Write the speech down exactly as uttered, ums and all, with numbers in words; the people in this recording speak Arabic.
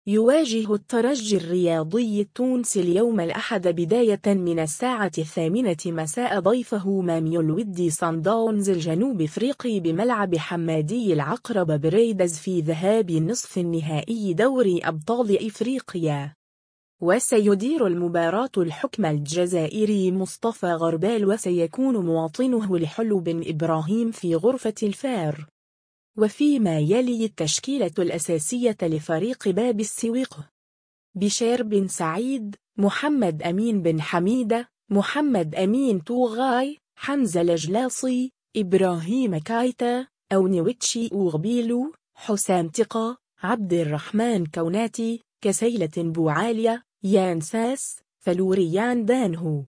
يواجه الترجي الرياضي التونسي اليوم الأحد بداية من الساعة الثامنة مساء ضيفه ماميلودي صن داونز الجنوب أفريقي بملعب حمادي العقرب بريدز في ذهاب نصف النهائي دوري أبطال إفريقيا. وسيدير المباراة الحكم الجزائري مصطفى غربال، وسيكون مواطنه الحلو بن إبراهيم في غرفة الفار. وفيما يلي التشكيلة الأساسية لفريق باب السويق: بشير بن سعيد، محمد أمين بن حميدة، محمد أمين توغاي، حمزة الجلاصي، إبراهيم كايتا، أونيويتشي أوغبيلو، حسام تقى، عبد الرحمن كوناتي، كسيلة بوعالية، يانساس، فلوريان دانهو.